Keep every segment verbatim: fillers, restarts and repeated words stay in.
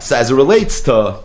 So as it relates to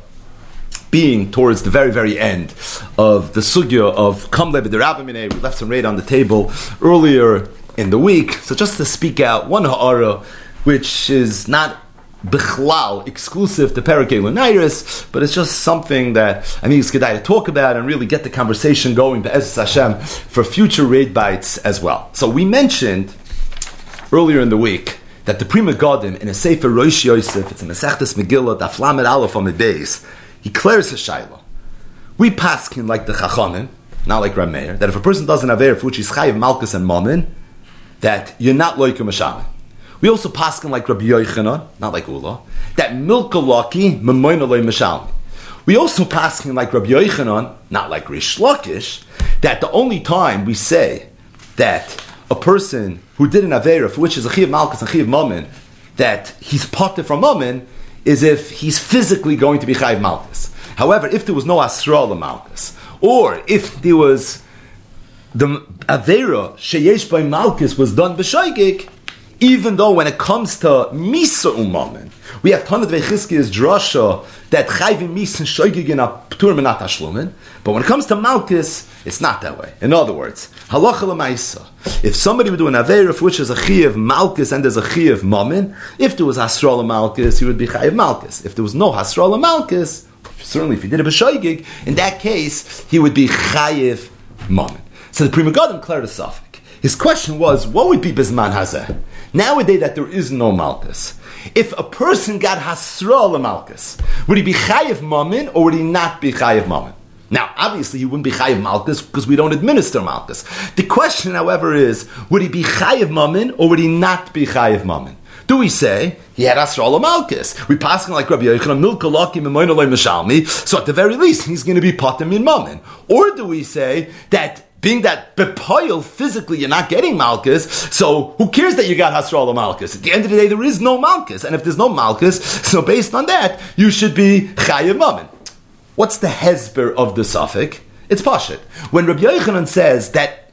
being towards the very, very end of the sugya of Kamle B'derabimine, we left some raid on the table earlier in the week. So just to speak out one ha'ara, which is not bichlal exclusive to Perikei Lunairis, but it's just something that I think it's kedai to talk about and really get the conversation going be'ezus Hashem for future raid bites as well. So we mentioned earlier in the week that the Pri Megadim in a Sefer Rosh Yosef, it's in Masechtas Megillah, Daf Lamed Aleph on the days, he clears his shayla. We paskin like the Chachamim, not like Rav Meir, that if a person doesn't have air for which he's chayiv malchus and mammon, that you're not loikum mashalim. We also paskin like Rabbi Yochanan, not like Ula, that milka laki memoina loy mashalim. We also paskin like Rabbi Yochanan, not like Rish Lakish, that the only time we say that a person who did an avera for which is a chayiv malchus and chayiv mammon, that he's potter from mammon, is if he's physically going to be chayiv malchus. However, if there was no asra malchus, or if there was the avera sheyesh by malchus was done b'shoigig, even though when it comes to misa umamen, we have Tanat Vechizkiya's drasha that chayvim misa and shoigig in a p'tur menat hashlumin, but when it comes to malchus, it's not that way. In other words, halacha l'maisa, if somebody would do an avera for which is a chiyav malchus and there's a chiyav mammon, if there was hasra malchus, he would be chayav malchus. If there was no hasra malchus, certainly if he did a b'shoigig, in that case, he would be chayav mammon. So the Pri Megadim cleared a suffix. His question was, what would be bisman hazeh? Nowadays that there is no malchus, if a person got hasra malchus, would he be chayav mammon or would he not be chayav mammon? Now, obviously, he wouldn't be chayiv malchus because we don't administer malchus. The question, however, is, would he be chayiv mammon or would he not be chayiv mammon? Do we say he had asra malchus? We pass him like Rabbi Yochanan, milka laki memoina loy mashalmi. So at the very least, he's going to be potter min mammon. Or do we say that being that bepoil physically you're not getting malchus, so who cares that you got hasra malchus? At the end of the day, there is no malchus, and if there's no malchus, so based on that, you should be chayiv mammon. What's the hezber of the suffix? It's pashut. When Rabbi Yochanan says that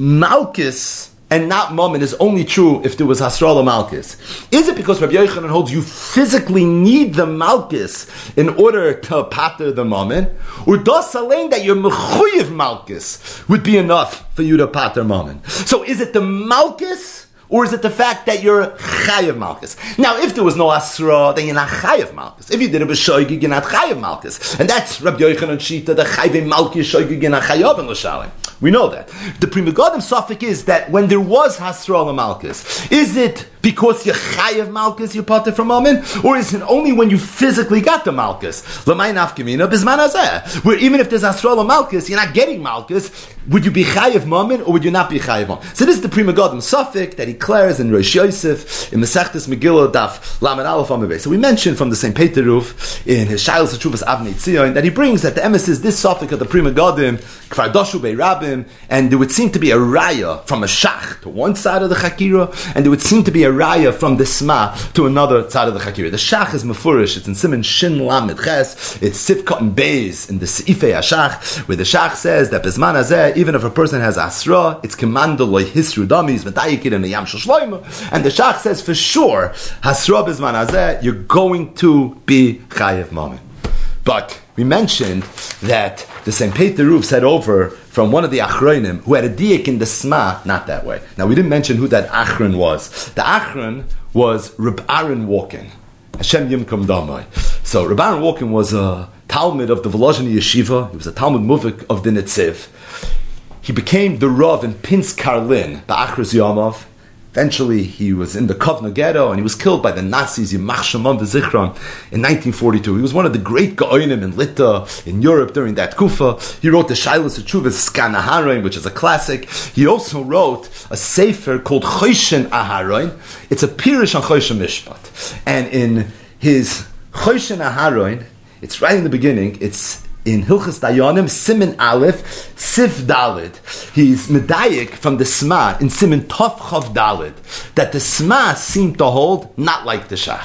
malchus and not mammon is only true if there was hasra malchus, is it because Rabbi Yochanan holds you physically need the malchus in order to pater the mammon, or does saling that your mechuyev malchus would be enough for you to pater mammon? So is it the malchus, or is it the fact that you're chayav malchus? Now, if there was no asra, then you're not chayav malchus. If you did a b'shoigig, you're not chayav malchus. And that's Rabbi Yochanan Shita, the chayav malchus shoigig, you're not chayav in l'shalim. We know that. The Pri Megadim suffix is that when there was hasra malchus, is it because you're chayav malchus, you're potter from mammon, or is it only when you physically got the malchus? L'may nafkamina bisman hazeh, where even if there's hasra malchus, you're not getting malchus. Would you be chayav mammon or would you not be chayav mammon? So this is the Pri Megadim suffix that he declares in Rosh Yosef in Masechtas Megillah Daf Lamed Aleph Amud Beis. So we mentioned from the same Peter Ruf in his Shailas Tshuvas Avnei Tzion that he brings that the emes is this suffix of the Pri Megadim Kfar Doshu Bei Rabim, and there would seem to be a raya from a shach to one side of the chakira, and there would seem to be a raya from the sma to another side of the chakira. The shach is mefurish. It's in Siman Shin Lamed Ches. It's Sifkat and Beis in the Seifei Hashach, where the shach says that Bezman Hazeh, even if a person has asra, it's commanded like hisru damis v'tayikid in the Yam Shel Shloimo, and the shach says for sure hasra Bezman Hazeh, you're going to be chayev mammon. But we mentioned that the same Peter Ruf said over from one of the Achronim who had a diak in the Sma, not that way. Now we didn't mention who that Achron was. The Achron was Reb Aaron Walken. Hashem Yimkom Damai. So Reb Aaron Walken was a Talmud of the Volozhiny Yeshiva. He was a Talmud Muvik of the Netziv. He became the Rav in Pinsk Karlin, the Achros Yomov. Eventually, he was in the Kovna ghetto, and he was killed by the Nazis, Yimach Shemam v'Zichron, in nineteen forty-two. He was one of the great Gaonim in Lita, in Europe, during that Kufa. He wrote the Shailas Tshuvas Skan Aharon, which is a classic. He also wrote a sefer called Choshen Aharon. It's a Pirush on Choshen Mishpat. And in his Choshen Aharon, it's right in the beginning, it's in Hilchas Dayanim, Siman Aleph, Sif Dalid. He's medayik from the Sma in Siman Tov Chav Dalid, that the Sma seemed to hold not like the Shach.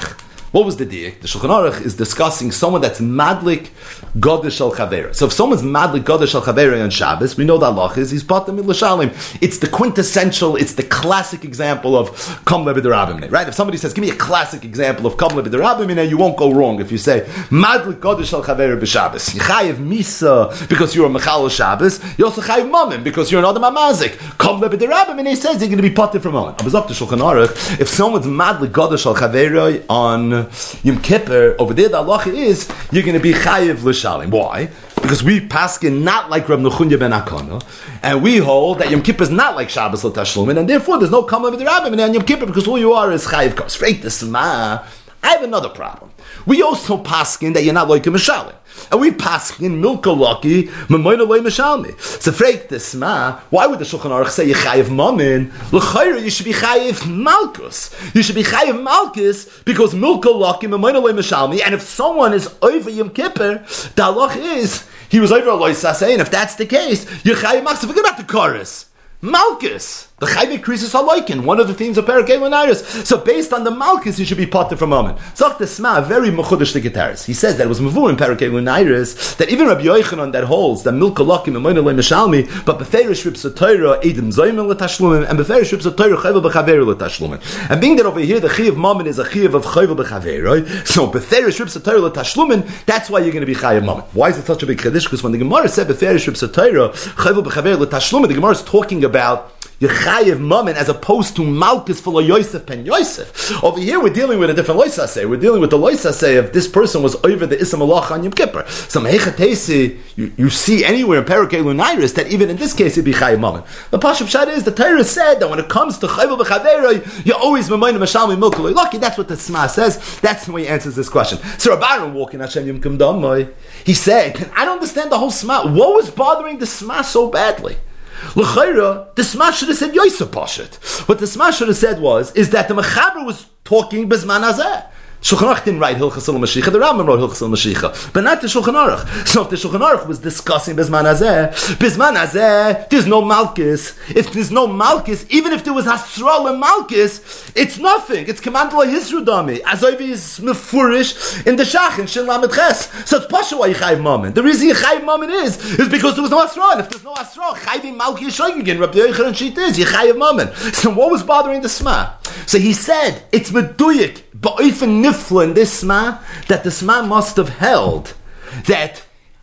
What was the diak? The Shulchan Aruch is discussing someone that's madlik godesh al chavera. So if someone's madlik godesh al chavera on Shabbos, we know that Allah is he's patam l'shalim. It's the quintessential, it's the classic example of kam lebederabimne. Right? If somebody says, "Give me a classic example of kam lebederabimne," you won't go wrong if you say madlik godesh al chavera b'Shabbos. You chayev misa because you're a mechal Shabbos. You also chayev mamim because you're an adam amazik. Kam lebederabimne says you're going to be patim from mamim. I was up to Shulchan Aruch. If someone's madlik godesh al chavera on Yom Kippur, over there the halacha is you're going to be chayiv l'shalim. Why? Because we paskin not like Reb Nechunya ben Akana, and we hold that Yom Kippur is not like Shabbos l'tashlumin, and therefore there's no kamla b'derabim on Yom Kippur because all you are is chayiv kos. Freit desma. I have another problem. We also paskin that you're not like a mishalim. And we paskin milka lucky memoina loy mishalmi. So freit desma. Why would the Shulchan Aruch say you chayiv mamin? L'chayra you should be chayiv malchus. You should be chayiv malchus because milka lucky memoina loy mishalmi. And if someone is over Yom Kippur, the halach is he was over loy saseh. And if that's the case, you chayiv malchus. Forget about the chorus. Malchus. The Chayv increases halakin, one of the themes of Parakei Lunaris. So based on the Malchus, you should be potter from Amen. Zok Desma, very mechudesh the guitarist. He says that it was Mavur in Parakei Lunaris, that even Rabbi Yochanan that holds that Milka Lakim and Moina Meshalmi, but Beferish Rib Sotoira, Edim Zoyim Letashlumim, and Beferish Rib Sotoira, Chayv Bechaver Letashlumin. And being that over here, the Chiv Mammon is a Chiv of Chayv Bechaver, so Beferish Rib Sotoira Letashlumin, that's why you're going to be Chayav Mammon. Why is it such a big Chiddush? Because when the Gemara said Beferish Rib Sotoira, Chayv Bechaver Letashlumin, the Gemara is talking about Yechayev Mammon as opposed to Malchus for Yosef Pen Yosef. Over here we're dealing with a different loisaseh. We're dealing with the loisaseh if this person was over the Issa Malach on Yom Kippur. So Mehechatesi, you, you see anywhere in Parakei Lunaris that even in this case it'd be Chayev Mammon. The Pashup Shad is the Torah said that when it comes to Chayv B'Chaveroi, you always Memayna Mashalmi Milkuloi Lucky. That's what the Sma says. That's the way he answers this question. So Rabbanan walking Hashem Yom Kim Damoy, he said, I don't understand the whole Sma. What was bothering the Sma so badly? L'chayra, the Sma should have said Yosef Pashat. What the Sma should have said was, is that the Mechaber was talking Bezman Hazeh. Shulchan Aruch didn't write Hilchas al Mashiach, the Rambam wrote Hilchas al Mashiach, but not the Shulchan Aruch. So if the Shulchan Aruch was discussing Bezman Hazeh, Bezman Hazeh, there's no Malchus. If there's no Malchus, even if there was Hasral and Malchus, it's nothing. It's command la Yisru Dami. Azoiv is mefurish in the Shach, in Shin Lamed Ches. So it's Pasha why Yechayev Mammon. The reason Yechayev Mammon is, is because there was no Hasral. And if there's no Hasral, Chayvim Malchus Shoygin, Rabbi Yochanan Shit is, Yechayev Mammon. So what was bothering the Sma? So he said, it's Meduyik, Ba'ofen Nifla in this Sma, that the Sma must have held that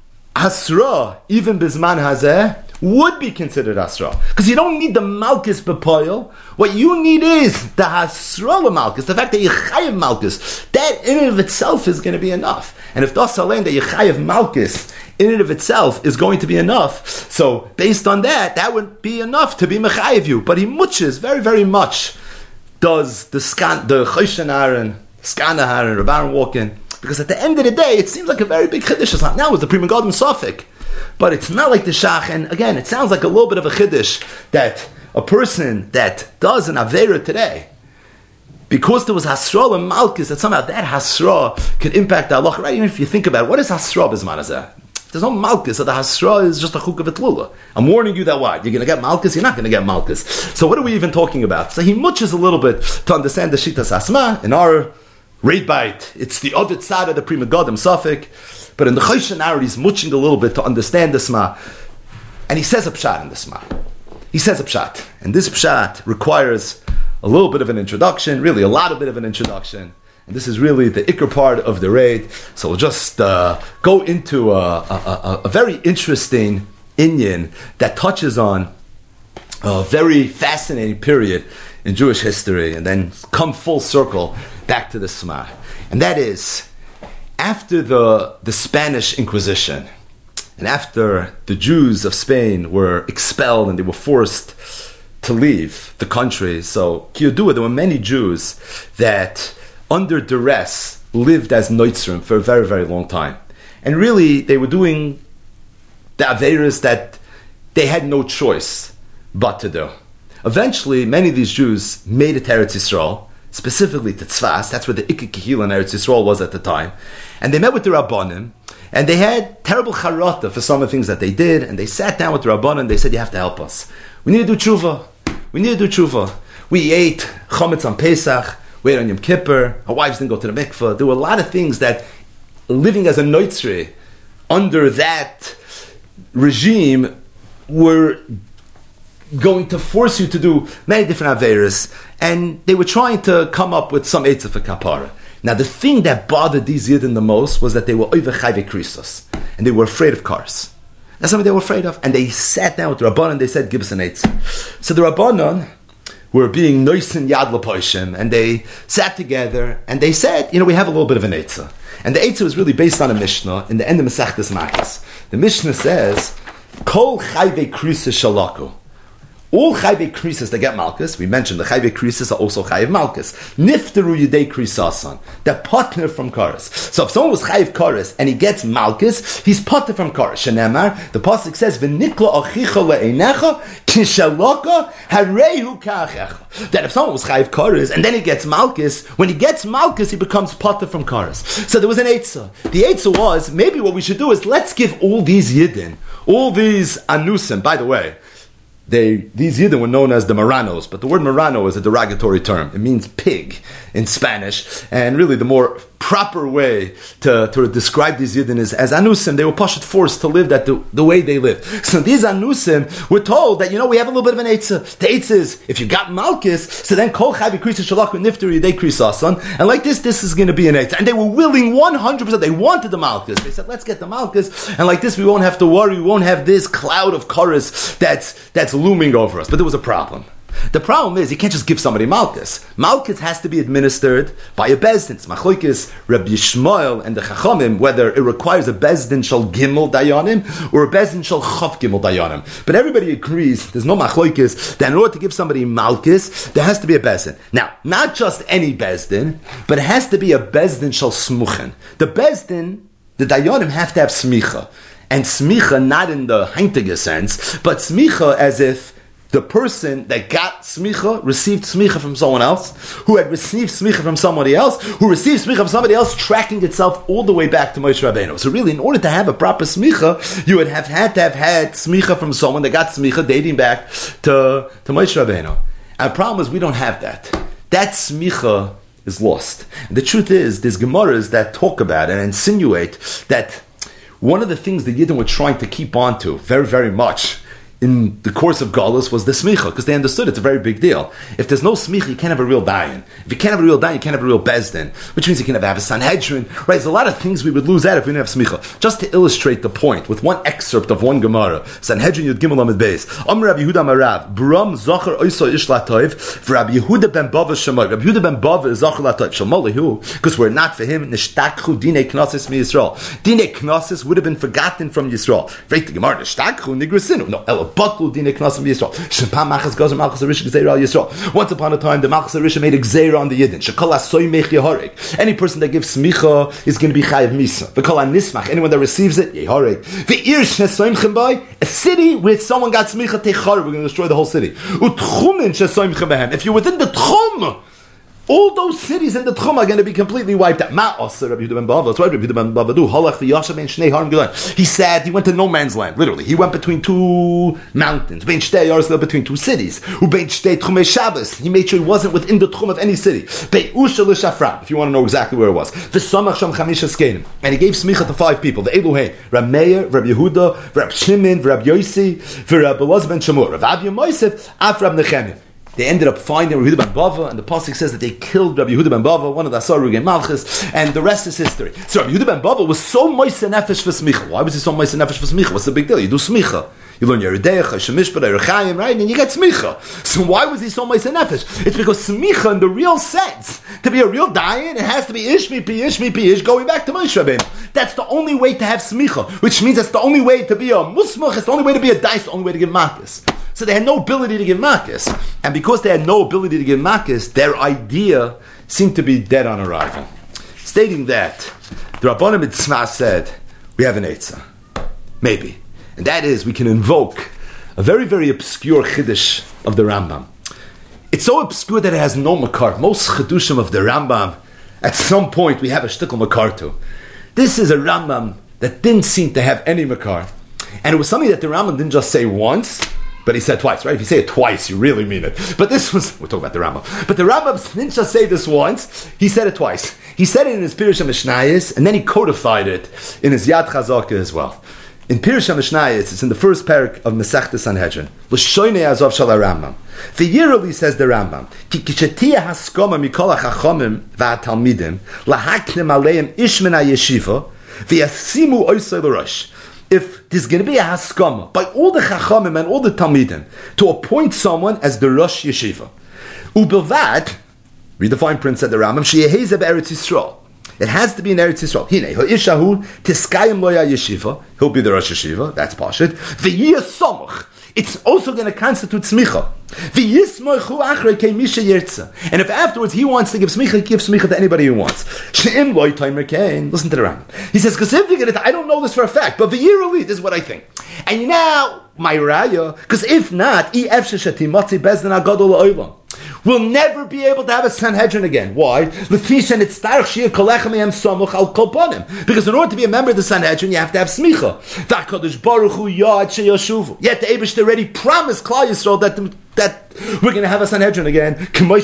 Hasra, even Bizman Hazeh, would be considered Hasra. Because you don't need the Malchus B'poil. What you need is the Hasra Malchus, the fact that you Chayev Malchus. That in and of itself is going to be enough. And if Das Alain that you Chayev Malchus in and of itself is going to be enough, so based on that, that would be enough to be Mechayev you. But he muches very, very much does the scan, the Choshen Aaron, Skana Aaron, Rabban walk in. Because at the end of the day, it seems like a very big Chiddush. It's not now, it's the Prima Godim Sofik. But it's not like the Shach. And again, it sounds like a little bit of a Chiddush that a person that does an Avera today, because there was Hasra and Malchus, that somehow that Hasra could impact the Allah. Right? Even if you think about it, what is Hasra B'zman Hazeh? There's no Malchus, so the Hasra is just a chuk of Etlula. I'm warning you that what? You're going to get Malchus? You're not going to get Malchus. So what are we even talking about? So he muches a little bit to understand the Shitas Asma. In our Reid Bait, it's the other side of the Prima Godim Safik. But in the Choshen Aaron, he's muching a little bit to understand the Sma. And he says a pshat in the Sma. He says a pshat. And this pshat requires a little bit of an introduction, really a lot of bit of an introduction. And this is really the ikr part of the raid. So we'll just uh, go into a, a, a, a very interesting inyan that touches on a very fascinating period in Jewish history, and then come full circle back to the Sma. And that is, after the, the Spanish Inquisition, and after the Jews of Spain were expelled and they were forced to leave the country, so Kiyodua, there were many Jews that under duress, lived as Noitzrim for a very, very long time. And really, they were doing the Averas that they had no choice but to do. Eventually, many of these Jews made it to Eretz Yisrael, specifically to Tzfas. That's where the Ikka Kehila in Eretz Yisrael was at the time. And they met with the Rabbanim, and they had terrible charata for some of the things that they did, and they sat down with the Rabbanim, and they said, you have to help us. We need to do tshuva. We need to do tshuva. We ate chametz on Pesach. wait on Yom Kippur, our wives didn't go to the mikveh. There were a lot of things that living as a noitzri under that regime were going to force you to do many different averas, and they were trying to come up with some eitzah for kapara. Now, the thing that bothered these Yidden the most was that they were over chayve krisos, and they were afraid of cars. That's something they were afraid of, and they sat down with the Rabbanan and they said, give us an eitzah. So the Rabbanan were being noisin yad l'poishim, and they sat together and they said, you know, we have a little bit of an eitzah. And the eitzah was really based on a Mishnah in the end of Masechtas Makkos. The Mishnah says, kol chayve krisos shalaku. All chayve krisos that get malchus, we mentioned the chayve krisos are also chayiv malchus. Nifteru yedei krisasan, the partner from kares. So if someone was chayiv kares and he gets malchus, he's partner from kares. Shenemar, the pasuk says, "V'nikla achicha le'einecha kishalaka harehu ka'achecha." That if someone was chayiv kares and then he gets malchus, when he gets malchus, he becomes partner from kares. So there was an eitzah. The eitzah was, maybe what we should do is let's give all these yidden, all these anusim. By the way, They, these Yidden were known as the Maranos, but the word Marano is a derogatory term. It means pig in Spanish, and really the more proper way to, to describe these Yidden is as Anusim. They were pushed forced to live that the, the way they lived. So these Anusim were told that, you know, we have a little bit of an Eitzah. The Eitzah is, if you got Malchus, so then Kol Chavi Krisa Shalaku Nifter Yidei Krisasan, and like this, this is going to be an Eitzah. And they were willing one hundred percent, they wanted the Malchus. They said, let's get the Malchus, and like this we won't have to worry, we won't have this cloud of chorus that's, that's looming over us. But there was a problem. The problem is, you can't just give somebody Malchus. Malchus has to be administered by a Bezdin. It's Machlokes, Rabbi Yishmael and the Chachamim, whether it requires a Bezdin shal Gimel Dayanim or a Bezdin shal Chav Gimel Dayanim. But everybody agrees, there's no Machlokes, that in order to give somebody Malchus, there has to be a Bezdin. Now, not just any Bezdin, but it has to be a Bezdin shal Smuchen. The Bezdin, the Dayanim have to have Smicha. And Smicha not in the Heintige sense, but Smicha as if the person that got smicha received smicha from someone else, who had received smicha from somebody else, who received smicha from somebody else, tracking itself all the way back to Moshe Rabbeinu. So really, in order to have a proper smicha, you would have had to have had smicha from someone that got smicha dating back to, to Moshe Rabbeinu. And the problem is we don't have that. That smicha is lost. And the truth is, there's Gemaras that talk about and insinuate that one of the things the Yidden were trying to keep on to very, very much in the course of Galus was the smicha, because they understood it's a very big deal. If there's no smicha, you can't have a real dayan. If you can't have a real dayan, you can't have a real bezdin, which means you can have, have a Sanhedrin. Right? There's a lot of things we would lose out if we didn't have smicha. Just to illustrate the point, with one excerpt of one Gemara, Sanhedrin Yud Gimel Amid Beis. Amr Rabbi Yehuda Marav, Bram Zachar Oiso Ish Latoiv, Rabbi Yehuda ben Bava Shemai. Rabbi Yehuda ben Bava is Zachar Latoiv. Shemalihu, because we're not for him, Nishtakhu Dine Knossis Mi Yisrael. Dine Knossis would have been forgotten from Yisrael. Right, the Gemara, Nishtakhu Nigrasinu. No, Elo Batlu Dine Knossis Mi Yisrael. Shempa Machas Gozer Malchus Arisha Gzeira al Yisrael. Once upon a time, the Malchus Arisha made a Gzeira on the Yidden. Shekol Asoy Mech Yehorik. Any person that gives smicha is going to be Chayav Misa. V'kol Anismach. Anyone that receives it, Yehorik. V'ir Shesoim Chimbai. A city where someone got smicha Techar, we're going to destroy the whole city. Utchumin Shesoim Chimbahem. If you're within the Tchum, all those cities in the Tchum are going to be completely wiped out. Ma'aseh Rabbi Yehuda ben Bava. That's right, Rabbi Yehuda ben Bava do. Halach v'yashav ben shnei harim gelan. He said he went to no man's land. Literally, he went between two mountains. Ben shtei yarsel between two cities. U ben shtei tchumei Shabbos. He made sure he wasn't within the Tchum of any city. Ben usha l'shafram. If you want to know exactly where it was. V'samach sham chamisha skenim. And he gave smicha to five people. The Eluhei, Rabbi Meir, Rabbi Yehuda, Rabbi Shimon, Rabbi Yossi, Rabbi Elazar ben Shamur, Rabbi Aviyam Mosef, Af Rabbi Nechemia. They ended up finding Rabbi Yehuda ben Bava, and the pasuk says that they killed Rabbi Yehuda ben Bava, one of the Asar Rugei Malchus, and the rest is history. So Rabbi Yehuda ben Bava was so moise nefesh for smicha. Why was he so moise nefesh for smicha? What's the big deal? You do smicha. You learn Yerideicha, Shemishpah, Yerachayim, right? And you get smicha. So why was he so moise nefesh? It's because smicha, in the real sense, to be a real dayan, it has to be ishmi, pi, ishmi, pi, ish, going back to Moshe Rabbeinu. That's the only way to have smicha, which means that's the only way to be a musmach, it's the only way to be a dice, the only way to give makas. So they had no ability to give makas. And because they had no ability to give makas, their idea seemed to be dead on arrival. Stating that, the Rabbanim Mitzvah said, we have an Eitzah. Maybe. And that is, we can invoke a very, very obscure Chiddush of the Rambam. It's so obscure that it has no makar. Most Chidushim of the Rambam, at some point, we have a shtickle makar to. This is a Rambam that didn't seem to have any makar. And it was something that the Rambam didn't just say once, But he said twice, right? If you say it twice, you really mean it. But this was, we're talking about the Rambam. But the Rambam didn't just say this once, he said it twice. He said it in his Pirush HaMishnayos, and then he codified it in his Yad Chazaka as well. In Pirush HaMishnayos, it's in the first parak of Masechta Sanhedrin. L'shoynei azov shel Rambam. V'yirali, says the Rambam, ki kishetiyah haskoma mikol hachachamim v'atalmidim lahaknim aleim ishmin ha'yeshiva v'yasimu oisei l'rosh. If there's going to be a haskama by all the chachamim and all the talmidim to appoint someone as the Rosh Yeshiva, ubilvad, read the fine print, said the Rambam, sheyehezeh be'eretz Yisrael. It has to be in Eretz Yisrael. Hine, ha'ishahu tiskayim loya yeshiva. He'll be the Rosh Yeshiva. That's pashut. V'yiyah somuch. It's also going to constitute smicha. V'yismoichu achrei kei misha yirtza. And if afterwards he wants to give smicha, he gives smicha to anybody who wants. She'im loy toimer kein. Listen to the Rambam. He says, because if you get it, I don't know this for a fact, but v'yiruli, this is what I think. And now, my raya, because if not, i efshe shetimotzi bezdin agadol ha'olam. We'll never be able to have a Sanhedrin again. Why? Because in order to be a member of the Sanhedrin, you have to have smicha. Yet the Eibush already promised Klal Yisrael that the, that we're going to have a Sanhedrin again. Said the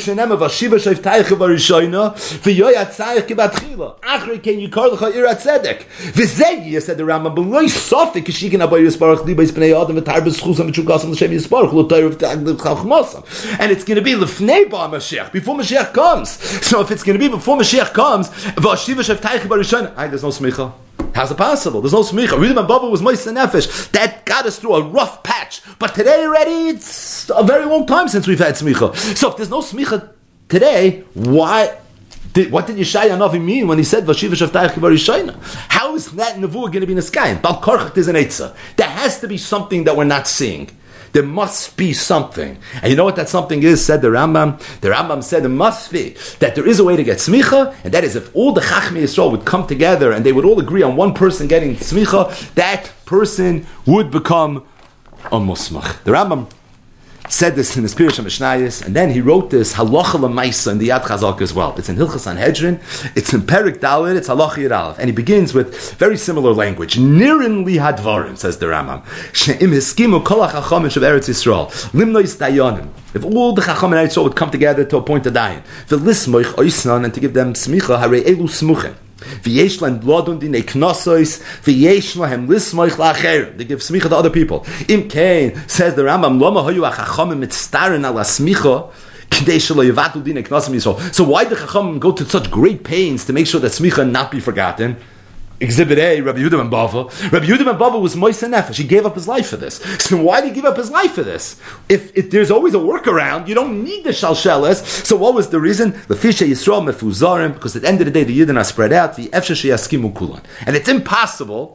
Rambam, and it's going to be lefnei ba Mashiach, before Mashiach comes. So if it's going to be before Mashiach comes, there's no smicha. How's it possible? There's no smicha. Rebbe Baba was Moisei Nefesh. That got us through a rough patch. But today already, it's a very long time since we've had smicha. So if there's no smicha today, why? Did, what did Yeshaya Navi mean when he said Vashiva Shavtayach Kibarishayna? How is that nevuah going to be in the sky? Bal Korchach is an Eitzah. There has to be something that we're not seeing. There must be something. And you know what that something is, said the Rambam? The Rambam said it must be that there is a way to get smicha, and that is if all the Chachmei Yisrael would come together and they would all agree on one person getting smicha, that person would become a musmach. The Rambam said this in his Pirush HaMishnayos, and then he wrote this halacha l'maisa in the Yad Chazak as well. It's in Hilchas Sanhedrin, it's in Perik Dalet, it's halacha Yud Aleph, and he begins with very similar language. Nirin li hadvarim, says the Rambam. She'im hiskimu kol hachachamim shel Eretz Yisrael limnois dayanim. If all the chachamim in Eretz Yisrael would come together to appoint a dayan, v'lismoich oisnan, and to give them smicha, harei elu smuchim. V'yesh lahem bladun dinei knossos, v'yesh lahem lismoich la'acherim. They give smicha to other people. Im kein, says the Rambam, lama hayu hachachamim mitztarin ala smicha, k'dei shelo yivatu dinei knossos Yisrael. So why do chachamim go to such great pains to make sure that smicha not be forgotten? Exhibit A, Rabbi Yehuda ben Bava. Rabbi Yehuda ben Bava was Moisei Nefesh. He gave up his life for this. So why did he give up his life for this? If, if there's always a workaround, you don't need the shalsheles. So what was the reason? Lefisha Yisrael mefuzarim, because at the end of the day, the Yidden are spread out. The efshe sheyaskimu kulan, and it's impossible.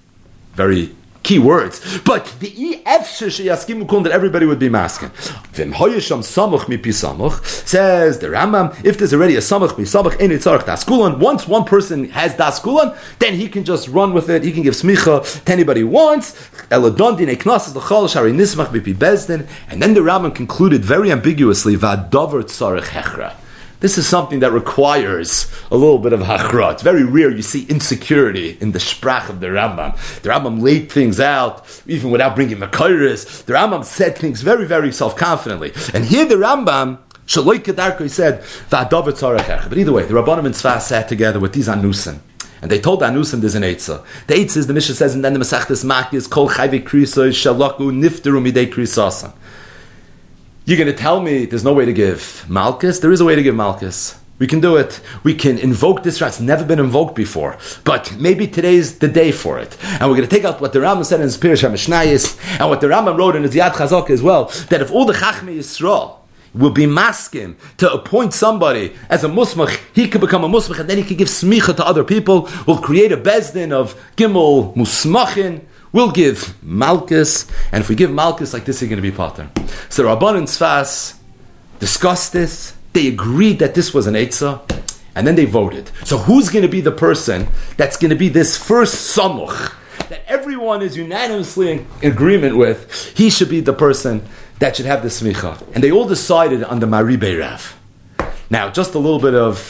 Very key words, but the efshe sheyaskimu kulan, that everybody would be masking. V'im hoyesham samuch mi pi samuch, says the Rambam. If there's already a samuch mi samuch ein itzarich das kulan, once one person has das kulan, then he can just run with it. He can give smicha to anybody he wants. Eladon dinei knossos l'chol shari nismach mi pi bezdin, and then the Rambam concluded very ambiguously v'adavar tzarich hechra. This is something that requires a little bit of hachra. It's very rare you see insecurity in the sprach of the Rambam. The Rambam laid things out, even without bringing Makairis. The Rambam said things very, very self-confidently. And here the Rambam, Shaloi Kedarko, he said, V'adavar tzarech hechra. But either way, the Rabbanim and Tzfas sat together with these Anusim. And they told the Anusim there's an Eitzah. The Eitzah is, the Mishnah says, and then the Masechtas Makis, Kol Chayve Krisos, Shalaku, Nifteru Midei Krisosan. You're going to tell me there's no way to give Malchus? There is a way to give Malchus. We can do it. We can invoke this. It's never been invoked before. But maybe today's the day for it. And we're going to take out what the Rambam said in his Pirush HaMishnayos, and what the Rambam wrote in his Yad Chazak as well, that if all the Chachmei Yisrael will be masking to appoint somebody as a musmach, he could become a musmach, and then he could give smicha to other people. We'll create a bezdin of Gimel Musmachin. We'll give Malchus, and if we give Malchus like this, he's going to be pater. So Rabban and Tzfas discussed this. They agreed that this was an Eitzah, and then they voted. So who's going to be the person that's going to be this first samuch that everyone is unanimously in agreement with? He should be the person that should have the smicha. And they all decided on the Maribei Rav. Now, just a little bit of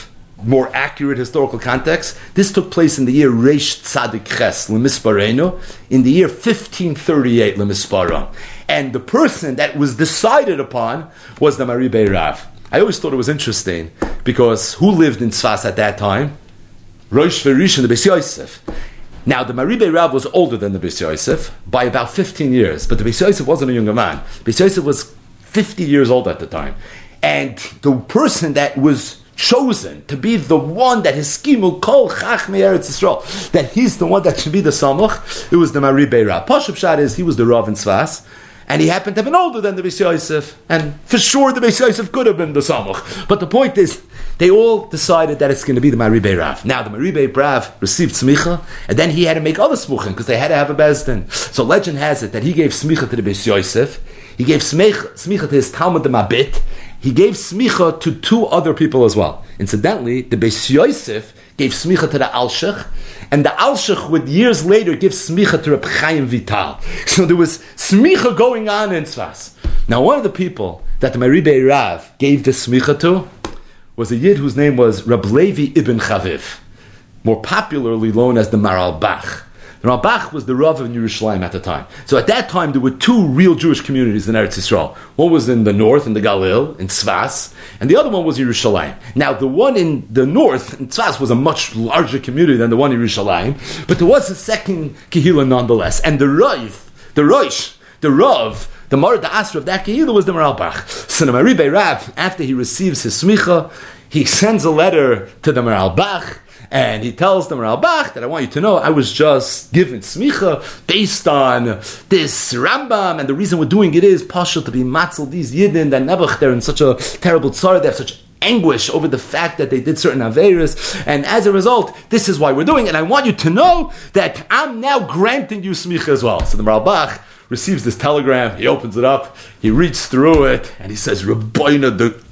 more accurate historical context, this took place in the year Reish Tzadik Ches L'Mispareno, in the year fifteen thirty-eight L'Mispara. And the person that was decided upon was the Maribei Rav. I always thought it was interesting, because who lived in Tzfas at that time? Rosh Verishon, the Beis Yosef. Now, the Maribei Rav was older than the Beis Yosef by about fifteen years, but the Beis Yosef wasn't a younger man. Beis Yosef was fifty years old at the time. And the person that was chosen to be the one that hiskimu kol chachmei Eretz Yisrael, that he's the one that should be the samach, it was the Maribei Rav. Pashup Pshat is he was the Rav in Tzfas, and he happened to have been older than the Beis Yosef, and for sure the Beis Yosef could have been the samach. But the point is, they all decided that it's going to be the Maribei Rav. Now the Maribei Rav received smicha, and then he had to make other smuchim because they had to have a bezdin. So legend has it that he gave smicha to the Beis Yosef, he gave smicha, smicha to his Talmud the Mabit. He gave smicha to two other people as well. Incidentally, the Beis Yosef gave smicha to the Alshech, and the Alshech would years later give smicha to Reb Chaim Vital. So there was smicha going on in Tzfas. Now one of the people that the Maribei Rav gave the smicha to was a Yid whose name was Reb Levi Ibn Chaviv, more popularly known as the Maral Bach. Rambach was the Rav of Yerushalayim at the time. So at that time, there were two real Jewish communities in Eretz Yisrael. One was in the north, in the Galil, in Tzfas, and the other one was Yerushalayim. Now, the one in the north, in Tzfas, was a much larger community than the one in Yerushalayim, but there was a second Kehillah nonetheless. And the Rav, the Rosh, the Rav, the Mar the Asra of that Kehillah was the Maralbach. So the Maribei Rav, after he receives his smicha, he sends a letter to the Maralbach, and he tells the Maralbach that I want you to know I was just given smicha based on this Rambam, and the reason we're doing it is partial to be matzel these Yidden that Nebuch, they're in such a terrible tzar, they have such anguish over the fact that they did certain averis, and as a result, this is why we're doing it, and I want you to know that I'm now granting you smicha as well. So the Maralbach receives this telegram, he opens it up, he reads through it, and he says, Rabbeinu, the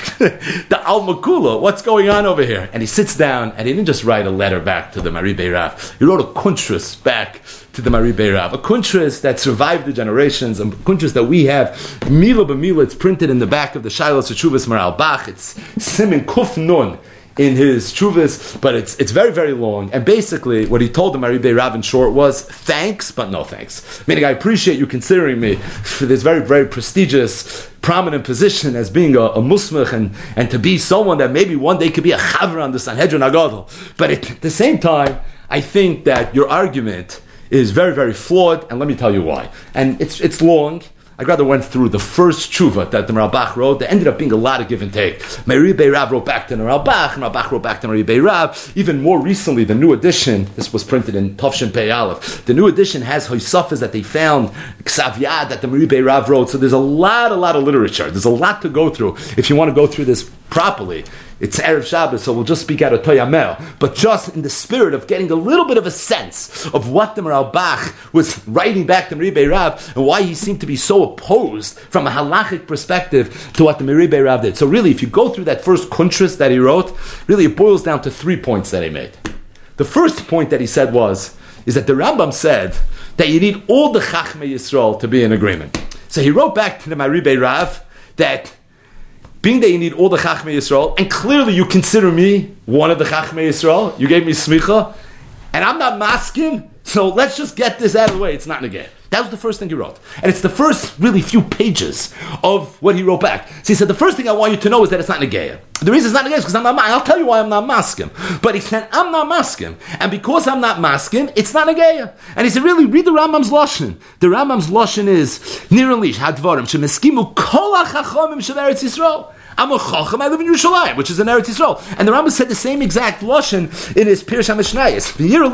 the Alma Kula, what's going on over here? And he sits down, and he didn't just write a letter back to the Maribei Rav. He wrote a kuntras back to the Maribei Rav, a kuntras that survived the generations, a kuntras that we have mila b'mila. It's printed in the back of the Shilas Tshuvas Maralbach. It's Simin Kuf Nun in his Tshuvas, but it's it's very, very long. And basically, what he told the Maribei Rav in short was, thanks, but no thanks. Meaning, I appreciate you considering me for this very, very prestigious, prominent position as being a, a musmach and, and to be someone that maybe one day could be a chaver on the Sanhedrin Agadol. But at the same time, I think that your argument is very, very flawed, and let me tell you why. And it's it's long. I rather went through the first tshuva that the Maralbach wrote. There ended up being a lot of give and take. Maribei Rav wrote back to the Maralbach, and Maralbach wrote back to Maribei Rav. Even more recently, the new edition, this was printed in Tovshin Pei Aleph, the new edition has Hoysafas that they found, Ksav Yad that the Maribei Rav wrote. So there's a lot, a lot of literature. There's a lot to go through. If you want to go through this properly, it's Erev Shabbos, so we'll just speak out of Toyamel. But just in the spirit of getting a little bit of a sense of what the Maralbach was writing back to Maribei Rav and why he seemed to be so opposed from a halachic perspective to what the Maribei Rav did. So really, if you go through that first kuntras that he wrote, really it boils down to three points that he made. The first point that he said was, is that the Rambam said that you need all the Chachmei Yisrael to be in agreement. So he wrote back to the Maribei Rav that being that you need all the Chachmei Yisrael, and clearly you consider me one of the Chachmei Yisrael, you gave me smicha, and I'm not masking, so let's just get this out of the way, it's not negay. That was the first thing he wrote. And it's the first really few pages of what he wrote back. So he said, the first thing I want you to know is that it's not negay. The reason it's not negay is because I'm not masking. I'll tell you why I'm not masking. But he said, I'm not masking. And because I'm not masking, it's not negay. And he said, really, read the Rambam's Lashon. The Rambam's Lashon is, Niralish, Hadvarim, Shemeskimu, Kol HaChachomim Shel Eretz Yisrael. I'm a chacham, I live in Yerushalayim, which is in Eretz Yisrael. And the Rambam said the same exact lashon in his Pirush HaMishnayos.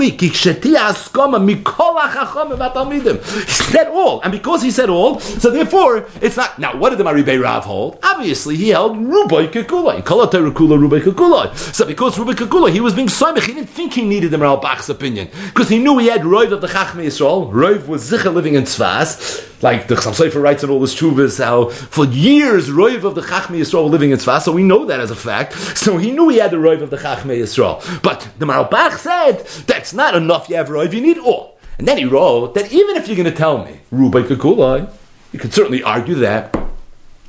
He said all, and because he said all, so therefore it's not. Now, what did the Maribei Rav hold? Obviously, he held Rubai Kekula. Kala Terukula Rubai Kekula. So because Rubai Kekula, he was being soymech. He didn't think he needed the Maralbach's opinion because he knew he had Roiv of the Chachmei Yisrael. Roiv was Zicha living in Tzfas. Like the Chassam Sofer writes in all his tshuvas, how for years Roiv of the Chachmei Yisrael were living in Tzfas, so we know that as a fact. So he knew he had the Roiv of the Chachmei Yisrael. But the Maralbach said, that's not enough, you have Roiv, you need all. And then he wrote that even if you're going to tell me, Rubai Kekulai, you could certainly argue that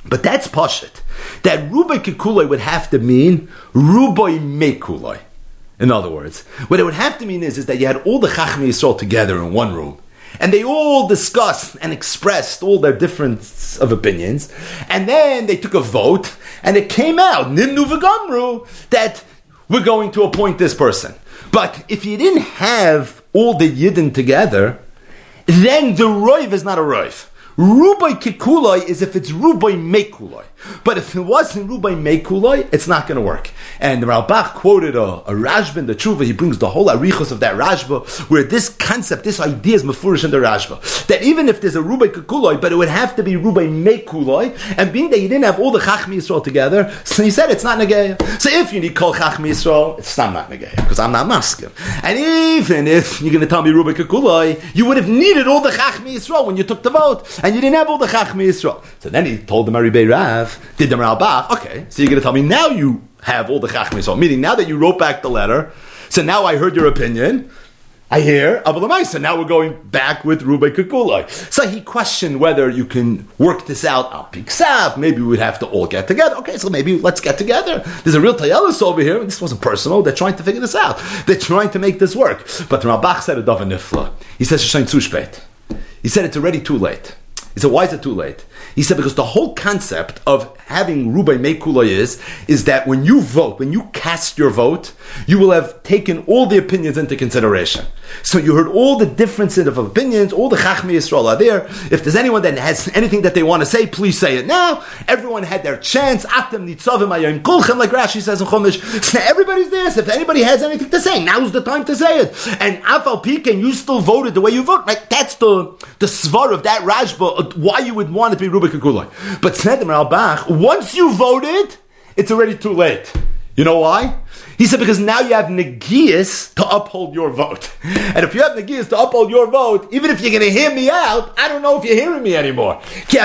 But that's pashut. That Rubai Kekuloi would have to mean Rubai Mekuloi. In other words, what it would have to mean is, is that you had all the Chachmei Yisrael together in one room, and they all discussed and expressed all their difference of opinions, and then they took a vote, and it came out, Nimnu V'Gamru, that we're going to appoint this person. But if you didn't have all the Yidden together, then the Roiv is not a Roiv. Rubai Kekuloi is if it's Rubai Mekuloi. But if it wasn't Rubai Mekuloi, it's not going to work. And the Ralbach quoted a, a Rashba in the Tshuva. He brings the whole arichos of that Rashba, where this concept, this idea is mefurish in the Rashba. That even if there's a Rubai Kekuloi, but it would have to be Rubai Mekuloi, and being that you didn't have all the Chachmei Yisrael together, so he said it's not Negeya. So if you need Kol Chachmei Yisrael, it's not, not Negeya, because I'm not masking. And even if you're going to tell me Rubai Kekuloi, you would have needed all the Chachmei Yisrael when you took the vote, and you didn't have all the Chachmei Yisrael. So then he told the Maribei Rav, did the Ralbach, okay, so you're going to tell me now you have all the Chachmei Yisrael, meaning now that you wrote back the letter, so now I heard your opinion, I hear Abba Lamaisa, now we're going back with Rubai Kekuloi. So he questioned whether you can work this out al Piksav, maybe we would have to all get together. Okay, so maybe let's get together. There's a real Tayelis over here, and this wasn't personal, they're trying to figure this out. They're trying to make this work. But the Ralbach said a Dava Nifla. He says, Shashain zu spät. He said it's already too late. He said, why is it too late? He said, because the whole concept of having Rubai Mekuloi is, is that when you vote, when you cast your vote, you will have taken all the opinions into consideration. So you heard all the differences of opinions, all the Chachmei Yisrael are there. If there's anyone that has anything that they want to say, please say it now. Everyone had their chance. Atem nitzavim ayom kulchem, like Rashi says in Chumash. So everybody's there. So if anybody has anything to say, now's the time to say it. And Afal Pikein, you still voted the way you vote. Like, that's the, the svar of that Rashba, why you would want it to be Rubai Kekuloi. But said the Ralbach, once you voted, it's already too late. You know why? He said, because now you have Negias to uphold your vote. And if you have Negias to uphold your vote, even if you're going to hear me out, I don't know if you're hearing me anymore.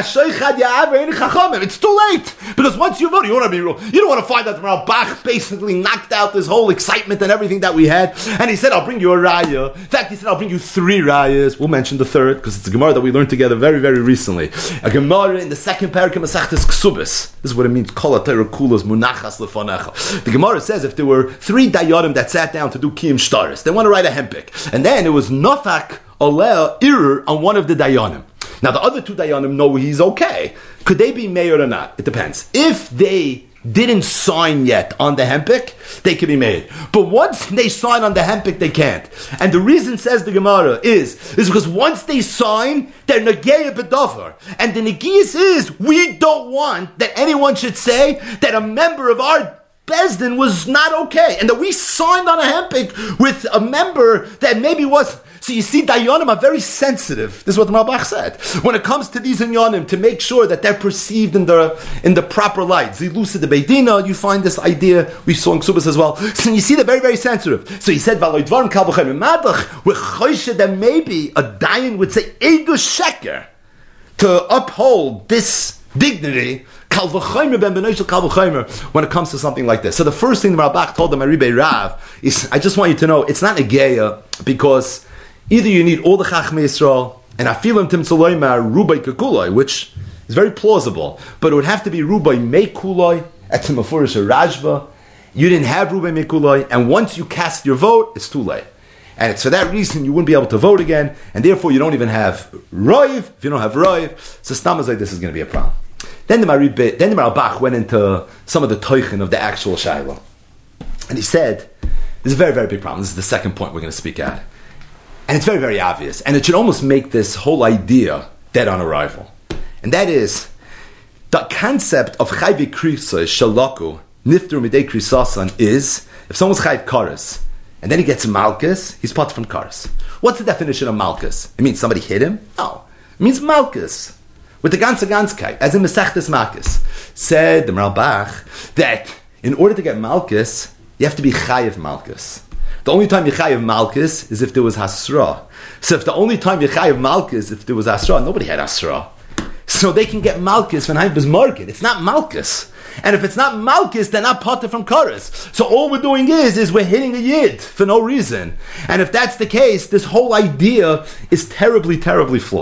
It's too late. Because once you vote, you want to be you don't want to find out that Ralbach basically knocked out this whole excitement and everything that we had. And he said, I'll bring you a raya. In fact, he said, I'll bring you three rayas. We'll mention the third, because it's a Gemara that we learned together very, very recently. A Gemara in the second parak of Masechtas Ksubis. This is what it means. Kol ha'Torah kulas munachas lefanecha. The Gemara says if there were three dayanim that sat down to do kiyum shtaris, they want to write a hempik, and then it was nafak oleh irur on one of the dayanim. Now the other two dayanim know he's okay. Could they be mayor or not? It depends. If they didn't sign yet on the hempik, they could be made. But once they sign on the hempik, they can't. And the reason, says the Gemara, is is because once they sign, they're negeya b'davar. And the negiyas is, we don't want that anyone should say that a member of our Bezdin was not okay, and that we signed on a hempik with a member that maybe was. So you see, Dayanim are very sensitive. This is what the Ralbach said. When it comes to these Inyanim, to make sure that they're perceived in the in the proper light. Zilusa de Beidina, you find this idea, we saw in Ksubas as well. So you see, they're very, very sensitive. So he said, Valoy Dvarim Kal V'Chayim Madach, we're choished that maybe a Dayan would say, Eidu Sheker, to uphold this dignity, Kal V'Chayim ben Benoishel Kal V'Chayim, when it comes to something like this. So the first thing the Ralbach told the Maribei Rav is, I just want you to know, it's not a geya, because either you need all the Chachmei Yisrael, and Afilim Timtzaloyma Rubai Kekuloi, which is very plausible, but it would have to be Rubai Mekuloi at Timafurish Rajba. You didn't have Rubai Mekuloi, and once you cast your vote, it's too late. And it's for that reason you wouldn't be able to vote again, and therefore you don't even have Roiv. If you don't have Roiv, so Stamaz like this is going to be a problem. Then the Maribei, then the Ralbach went into some of the Teuchen of the actual Shaila. And he said, this is a very, very big problem. This is the second point we're going to speak at. And it's very, very obvious. And it should almost make this whole idea dead on arrival. And that is, the concept of Chayvi Krisa, Shalaku, Nifter Midei Krisasan is, if someone's Chayv Karas, and then he gets Malkus, he's part from Karas. What's the definition of Malkus? It means somebody hit him? No. It means Malkus. With the ganze ganzkeit, as in Mesechtes Malkus. Said the Ralbach that in order to get Malkus, you have to be Chayiv Malkus. The only time you Chayiv Malkus is if there was Hasra. So if the only time you Chayiv Malkus is if there was Hasra, nobody had Hasra. So they can get Malkus when Haib's market. It's not Malkus. And if it's not Malkus, they're not potter from Karas. So all we're doing is, is we're hitting a Yid for no reason. And if that's the case, this whole idea is terribly, terribly flawed.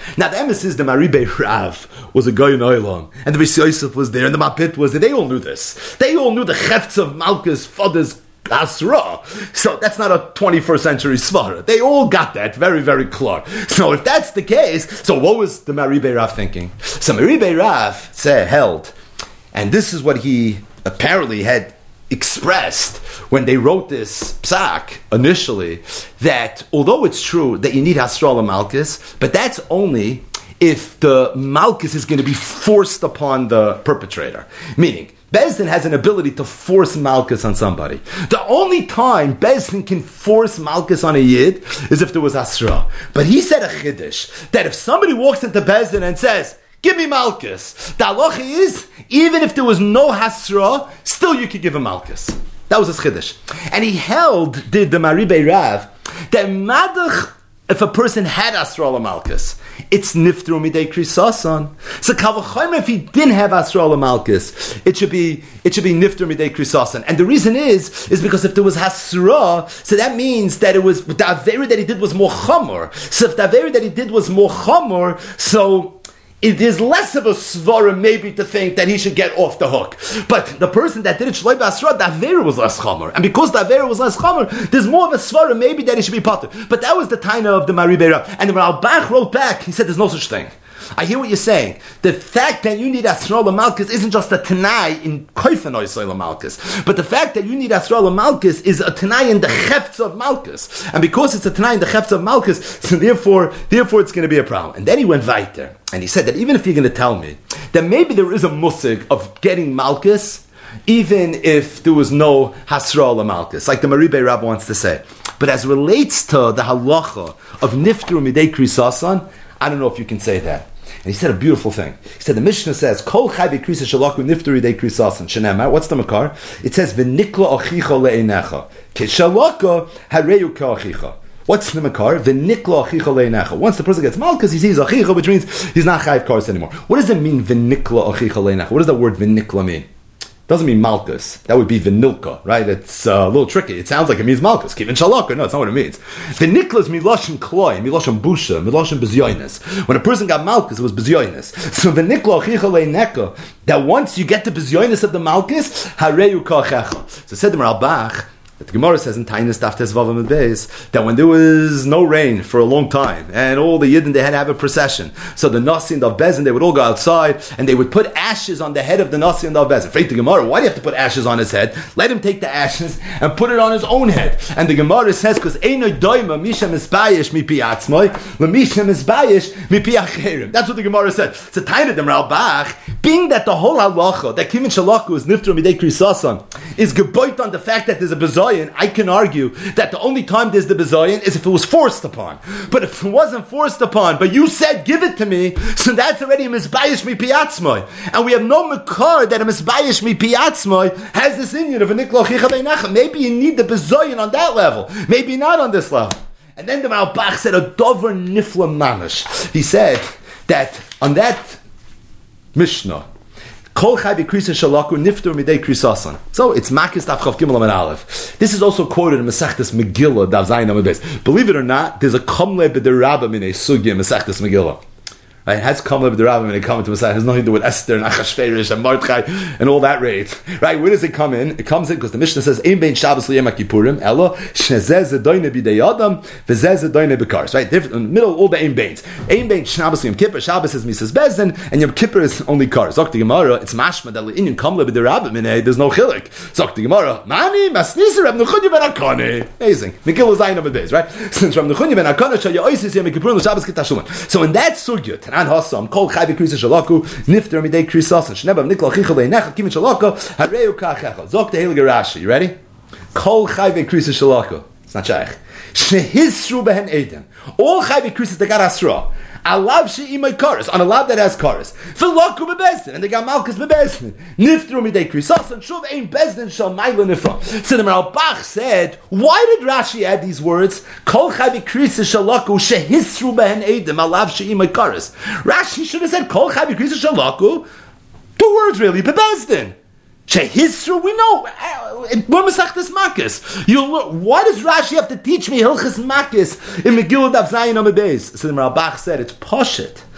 Now the emes is the Maribei Rav was a guy in Olam, and the Beis Yosef was there, and the Mapit was there. They all knew this. They all knew the Chefts of Malkus, Fathers, Asra. So that's not a twenty-first century svara. They all got that very, very clear. So if that's the case, so what was the Maribei Rav thinking? So Maribei Rav said, held, and this is what he apparently had expressed when they wrote this psak initially, that although it's true that you need Hasra Malkus, but that's only if the Malkus is going to be forced upon the perpetrator. Meaning, Beis Din has an ability to force Malkus on somebody. The only time Beis Din can force Malkus on a Yid is if there was Hasra. But he said a Chiddush, that if somebody walks into Beis Din and says, give me Malkus, the halacha is, even if there was no Hasra, still you could give him Malkus. That was his Chiddush. And he held, did the Maribei Rav, that Madach, if a person had Asra Malkus, it's Niftru Midei Krisasan. So Kavachayim, if he didn't have Asra Malkus, it should be it should be Niftru Midei Krisasan. And the reason is, is because if there was Hasra, so that means that it was the Averi that he did was more Chamor. So if the Averi that he did was more Chamor, so it is less of a svara maybe to think that he should get off the hook. But the person that did it, Shloi B'Asra, the Avera was less chamer. And because the Avera was less chamer, there's more of a svara maybe that he should be potter. But that was the taina of the Maribei Rav. And when Al-Bach wrote back, he said there's no such thing. I hear what you're saying. The fact that you need Asra Malkus isn't just a Tanai in Koifen Oisai Malkus, but the fact that you need Asra Malkus is a Tanai in the Chefts of Malkus. And because it's a Tanai in the Chefts of Malkus, so therefore, therefore it's going to be a problem. And then he went weiter, and he said that even if you're going to tell me that maybe there is a musig of getting Malkus, even if there was no Hasra Malkus, like the Maribei Rav wants to say. But as relates to the halacha of Niftru Midei Krisasan, I don't know if you can say that. And he said a beautiful thing. He said the Mishnah says, "Kol chai b'krisa shalaku nifteri dei krisasan." Shenema. What's the makar? It says, "V'nikla achicha le'einecha kishalaka hareyu ka'achicha." What's the makar? V'nikla achicha le'einecha. Once the person gets malchus, he sees achicha, which means he's not chayv kars anymore. What does it mean? V'nikla achicha le'einecha. What does that word v'nikla mean? Doesn't mean Malkus. That would be Vinilka, right? It's uh, a little tricky. It sounds like it means Malkus. Kivin Shalaka. No, it's not what it means. Vinikla is Miloshin Kloy, Miloshin Busha, Miloshin Bezyoines. When a person got Malkus, it was Bezyoines. So Vinikla Chichalei Neka, that once you get the Bezyoines of the Malkus, Hareyu Kachecha. So said the Ralbach, that the Gemara says in Tainis Daf Tezvav Amud Beis that when there was no rain for a long time and all the Yidden, they had to have a procession. So the Nasi and the Bezin, they would all go outside and they would put ashes on the head of the Nasi and the Bezin. Afraid the Gemara, why do you have to put ashes on his head? Let him take the ashes and put it on his own head. And the Gemara says, because Eino Doima Misha Misbayish Mi Pi Atzmoi, Lemisha Misbayish Mi Pi Acherim. That's what the Gemara said. So Tainid them Ralbach, being that the whole halacha, that Kivin Shalaku is Nifter Midei Krisasan, is geboit on the fact that there's a Bezoy. I can argue that the only time there's the bezayin is if it was forced upon. But if it wasn't forced upon, but you said give it to me, so that's already a misbayish mi piatzmoy. And we have no makar that a misbayish mi piatzmoy has this inyan of a niklo chicha. Maybe you need the bezayin on that level. Maybe not on this level. And then the Malbach said a dover nifla mamish. He said that on that Mishnah, Kol chai b'krisa shalaku nifter midei krisasan. So it's Makis Daf Chav Gimel Amud Aleph. This is also quoted in Masechtas Megillah Daf Zayin Amud Beis. Believe it or not, there's a kamle b'derabba min a sugya Masechtas Megillah. Right? It has kamle b'derabba min a come to Masechtas. It has nothing to do with Esther and Achashverosh and Mordechai and all that raid. Right? Where does it come in? It comes in because the Mishnah says Ein bein Shabbos liyom Kippurim elo shnezeh zedoyne b'dei adam v'zeh zedoyne b'kars. Right? In the middle, all the Ein beins. Ein bein Shabbos liyom Kippur. Shabbos is Misas Bezdin and Yom Kippur is only kars. Zok the Gemara, it's mashma that in kamle b'derabba min a there's no chilik. Zok the Gemara, mani masnisa Reb Nechunya ben Akane. Amazing. Megillah Zayin Amud Beis. Right? Since Reb Nechunya ben Akane shaya oisis Yom Kippur l'Shabbos kitashuman. So in that sugya, Tanan Hasam Kol chai b'krisa shalaku nifter midei krisasan shnebav nikla chicha leinecha kivin shalaka hareyu kachecha. Zok the Heilige Rashi. You ready? Kol chai b'krisa shalaku. It's not shaykh. Shnehisru behen eden. All chai b'krisas they got asra. Alav she'imay kares, on a lab that has kares. V'laku bebezdin, and they got malchus bebezdin. Niftru midei krisasan shuv ein bezdin shal mayla nifra. So the Ralbach said, why did Rashi add these words? Kol chai b'krisas shalaku shehisru behen edem alav she'imay kares. Rashi should have said kol chai b'krisas shalaku. Two words really, bebezdin. Shehisru, we know. We're Masechtas Makis. You look. Why does Rashi have to teach me Hilchas Makis in Megillah Daf Zayin Amud Beis? So the Ralbach said it's poshut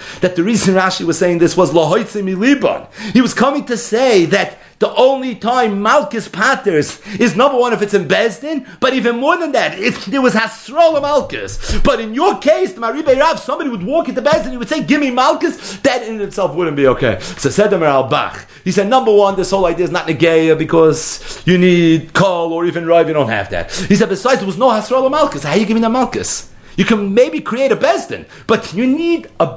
that the reason Rashi was saying this was Lahoitze mi Liban. He was coming to say that the only time Malkus Paters is number one if it's in Bezdin, but even more than that, if there was Hasrola Malkus. But in your case, the Maribei Rav, somebody would walk into Bezdin, he would say, give me Malkus, that in itself wouldn't be okay. So said the Meral Bach, he said, number one, this whole idea is not Negeya because you need Kol or even Rav, you don't have that. He said, besides, there was no Hasrola Malkus. How are you giving that Malkus? You can maybe create a Bezdin, but you need a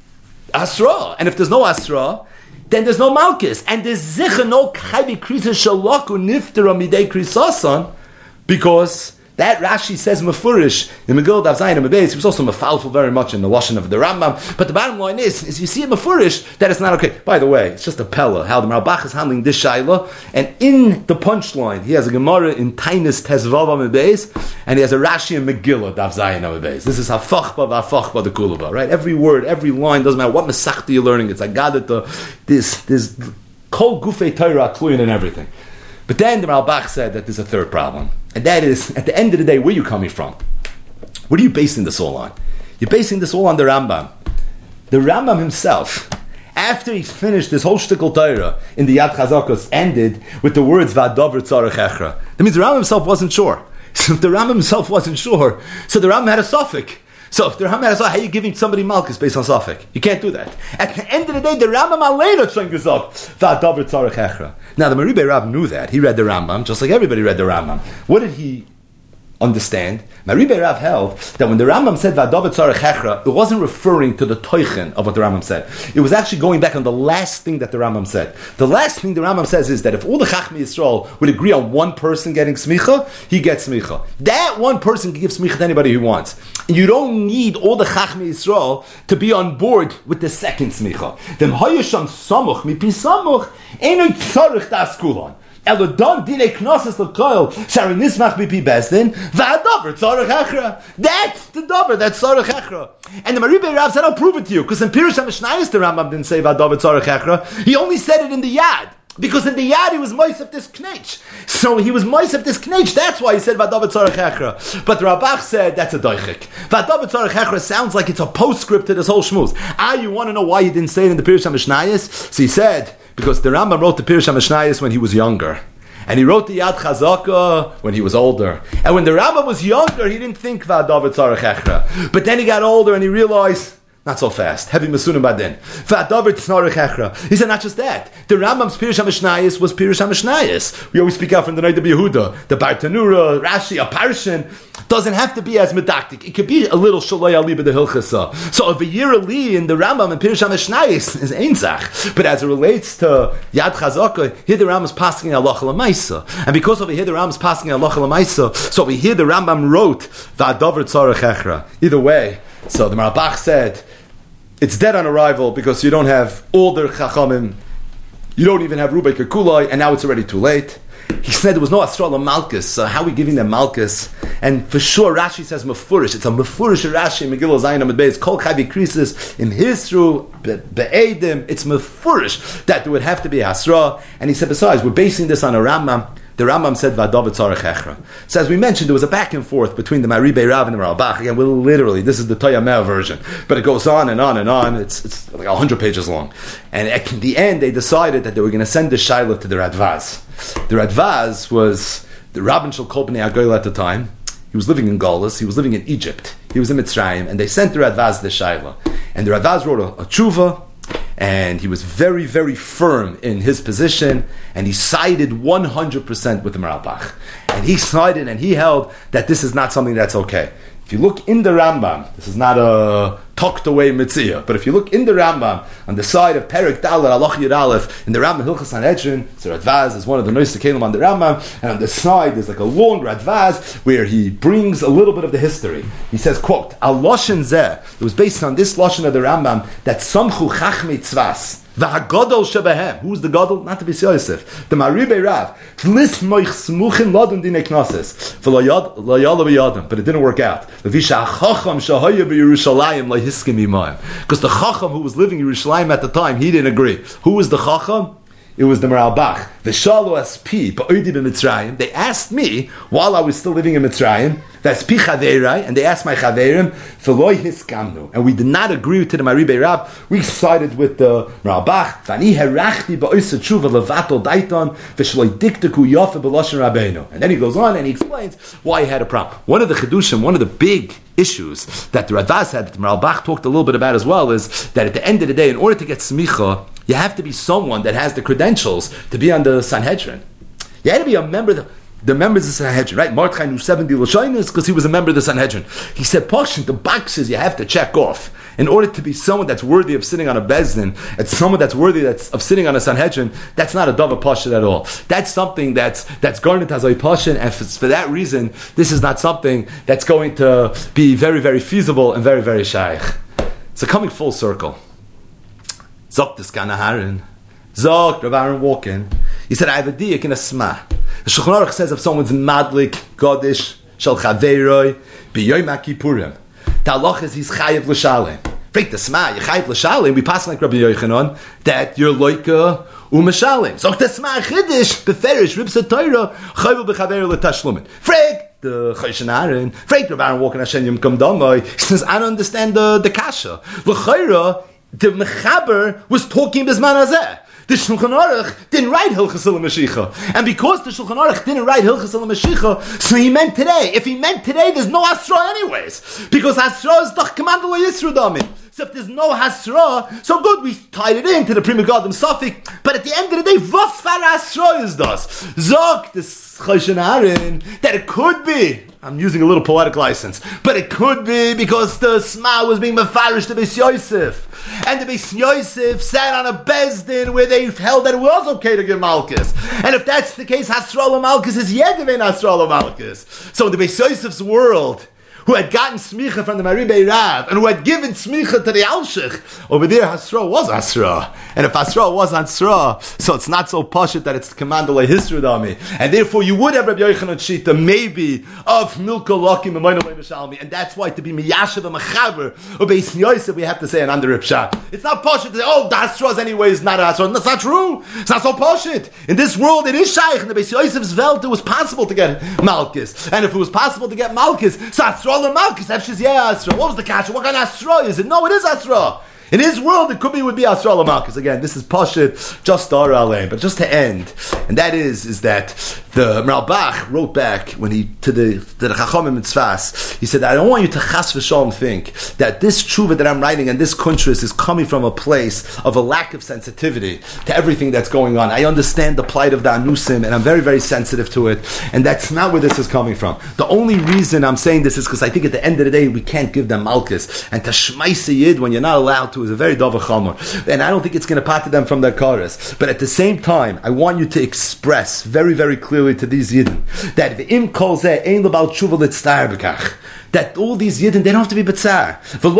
Asra. And if there's no Asra, then there's no Malkus. And there's Zicha no Chayvi Krisa Shalaku Niftera Midei Krisasan, because that Rashi says Mefurish in Megillah Daf Zayin and Mebeis. He was also mefalful very much in the Lashon of the Rambam. But the bottom line is, is you see in Mefurish that it's not okay. By the way, it's just a pella how the Marabach is handling this Shaila. And in the punchline, he has a Gemara in Tainis Tezvava Mebeis, and he has a Rashi in Megillah Daf Zayin and Mebeis. This is Hafachba V'Hafachba the Kulaba, right? Every word, every line, doesn't matter what Masachta you're learning. It's Agadata, this, this Kol Gufei Torah Tluyin and everything. But then the Ralbach said that there's a third problem. And that is, at the end of the day, where are you coming from? What are you basing this all on? You're basing this all on the Rambam. The Rambam himself, after he finished this whole shtickle Torah in the Yad Chazakos, ended with the words V'adavar tzarech echra. That means the Rambam himself wasn't sure. So if the Rambam himself wasn't sure, so the Rambam had a suffix. So if the Rambam had a suffix, how are you giving somebody Malkus based on suffix? You can't do that. At the end of the day, the Rambam Aleina schon gesagt V'adavar tzarech echra. Now the Maribei Rav knew that. He read the Rambam, just like everybody read the Rambam. What did he understand? Maribei Rav held that when the Rambam said V'adavar tzarech echra, it wasn't referring to the toichen of what the Rambam said. It was actually going back on the last thing that the Rambam said. The last thing the Rambam says is that if all the Chachmei Yisrael would agree on one person getting smicha, he gets smicha. That one person can give smicha to anybody he wants. And you don't need all the Chachmei Yisrael to be on board with the second smicha. Dem hayasham samuch mipi samuch enu tzarech das kulon. Elodon dine knosses l'koil shari nismach bipi besdin v'adavar tzarech echra. That's the davar. That's tzarech echra. And the Maribei Rav said, "I'll prove it to you." Because in Pirush HaMishnayos, the Rambam didn't say v'adavar tzarech echra. He only said it in the Yad. Because in the Yad he was moisef this knech. So he was moisef this knech. That's why he said v'adavar tzarech echra. But the Rabach said that's a doichik. V'adavar tzarech echra sounds like it's a postscript to this whole shmuz. Ah, you want to know why he didn't say it in the Pirush HaMishnayos? So he said, because the Rambam wrote the Pirush HaMishnayos when he was younger. And he wrote the Yad Chazaka when he was older. And when the Rambam was younger, he didn't think V'adavar tzarech echra. But then he got older and he realized, not so fast. Heavy Masunim Badin. V'adavar tzarech echra. He said, not just that. The Rambam's Pirush HaMishnayos was Pirush HaMishnayos. We always speak out from the Noda B'Yehuda. The Bartanura, Rashi, a Parshin, doesn't have to be as medactic. It could be a little Shaloi Ali B'the Hilchasa. So if a year Ali in the Rambam and Pirush HaMishnayos is Einzach. But as it relates to Yad Chazaka, here the Rambam's passing Halacha L'Maisa. And because over here the Rambam's passing Halacha L'Maisa, so over here the Rambam wrote V'adavar tzarech echra. Either way, so the Marabach said, it's dead on arrival because you don't have older Chachamim, you don't even have Rubei Kekulai, and now it's already too late. He said there was no Asrala Malkus, so how are we giving them Malkus? And for sure Rashi says Mefurish, it's a Mefurish Rashi in Megillah Zayin Amud Beis, Kol Chavi Krisis, in Hisru, Be'edim, it's Mefurish that there would have to be Asra. And he said besides, we're basing this on a Rambam. The Rambam said V'adavar tzarech echra. So as we mentioned, there was a back and forth between the Maribei Rav and the Ralbach. Again, we're literally, this is the Toya Mea version. But it goes on and on and on. It's it's like one hundred pages long. And at the end, they decided that they were going to send the Shaila to the Radvaz. The Radvaz was the Rabban Shel Kol Bnei HaGoyel at the time. He was living in Galus. He was living in Egypt. He was in Mitzrayim. And they sent the Radvaz the Shaila. And the Radvaz wrote a, a tshuva. And he was very, very firm in his position, and he sided one hundred percent with the Meralbach. And he sided and he held that this is not something that's okay. If you look in the Rambam, this is not a tucked away mitzvah, but if you look in the Rambam, on the side of Perek Dalet Alach Yud Aleph, in the Rambam Hilchas Sanhedrin, so Radvaz is one of the Nois Kelim on the Rambam, and on the side there's like a long Radvaz where he brings a little bit of the history. He says, quote, Al Loshen Zeh, it was based on this Loshen of the Rambam, that Samchu Chachmei Tzvas, V'hagadol shebehem. Who's the gadol? Not to be Yosef. The Maribei Rav. Lis moich smuchin ladun dine knosses. V'layad layala b'yadam. But it didn't work out. V'visha hacham shahaya b'Yerushalayim lahiskim imayim. Because the chacham who was living in Yerushalayim at the time, he didn't agree. Who was the chacham? It was the Meralbach. V'shalo aspi ba'oidi b'Mitzrayim. They asked me while I was still living in Mitzrayim. That's pi chaveirai, and they asked my chaverim v'loi hiskamnu, and we did not agree to the Maribei Rab. We sided with the Meralbach. V'ani herachti ba'oisa tshuva levato daiton v'shloi diktaku yofe b'loshen Rabbeinu. And then he goes on and he explains why he had a problem. One of the chedushim, one of the big issues that the Radvaz had, that the Meralbach talked a little bit about as well, is that at the end of the day, in order to get smicha, you have to be someone that has the credentials to be on the Sanhedrin. You had to be a member of the, the members of the Sanhedrin, right? Mordechai knew seventy Lashonis because he was a member of the Sanhedrin. He said, Pashin, the boxes you have to check off in order to be someone that's worthy of sitting on a Bezdin, it's someone that's worthy that's, of sitting on a Sanhedrin. That's not a Dava Pashin at all. That's something that's that's garnet as a Pashin, and for, for that reason, this is not something that's going to be very, very feasible and very, very shaykh. So coming full circle. Zok this Ganaharin. Zok Rav Aaron walking. He said, I have a diak in a sma. The Shulchan Aruch says if someone's madlik, godish, shal chaveiroi, b'yoyim HaKippurim, the halach is he's chayiv l'shalem. Break the sma, you chayiv l'shalem, we pass like Rabbi Yochanan, that you're loika u'mashalem. Zok the sma chidish, beferish, ribsa toira, chayiv b'chaveir l'tashlumin. Freak the Choshen Aaron, freak Rav Aaron walking Hashem Yom Kom Damai. He says, I don't understand the, the kasha. L'chayra, the Mechaber was talking Bisman Hazeh. The Shulchan Aruch didn't write Hilchas Mashiach, and because the Shulchan Aruch didn't write Hilchas Mashiach, so he meant today. If he meant today, there's no Hasra anyways, because Hasra is Doch Command Lo Yisru Dami. So if there's no Hasra, so good, we tied it into the Prima Godim Safik. But at the end of the day, was far Hasra is das? Zog this Choshen Aaron that it could be. I'm using a little poetic license, but it could be because the Sma was being mefarish to Beis Yosef, and the Beis Yosef sat on a Bezdin where they held that it was okay to give Malchus. And if that's the case, Hasra Malchus is Yedevein Hasra Malchus. So in the Beis Yosef's world, who had gotten smicha from the Maribei Rav, and who had given smicha to the Alshich, over there Hasra was Hasra. And if Hasra was Hasra, so it's not so pashut that it's the command of Hisrudami. And therefore you would have Rabbi Yochanan Shita, maybe, of Milka Lakim and Moina Leimeshalmi. And that's why to be Miyashav and Machaber, or Beis Yosef, we have to say an under Ripshat. It's not pashut to say, oh, the Hasra anyway is not Hasra. That's not true. It's not so pashut. In this world, it is Shaykh. In the Beis Yosef's Welt, it was possible to get Malchus. And if it was possible to get Malchus, so Hasra Malchus, what was the kasha? What kind of Asra is it? No, it is Asra. In his world, it could be would be Asra Malchus. Again, this is Pashit, just Dara Alein. But just to end, and that is, is that the Meralbach wrote back when he to the to the Chachamim Mitzvahs. He said, I don't want you to chas v'shalom think that this tshuva that I'm writing and this kuntris is coming from a place of a lack of sensitivity to everything that's going on. I understand the plight of the Anusim, and I'm very, very sensitive to it. And that's not where this is coming from. The only reason I'm saying this is because I think at the end of the day we can't give them Malchus. And Tashmaisa Yid when you're not allowed to is a very dava chamor. And I don't think it's going to part them from their chorus. But at the same time, I want you to express very, very clearly to these Yidden that v'im kol zeh ein lebal tshuva litztar b'kach, that all these Yidden, they don't have to be betzar.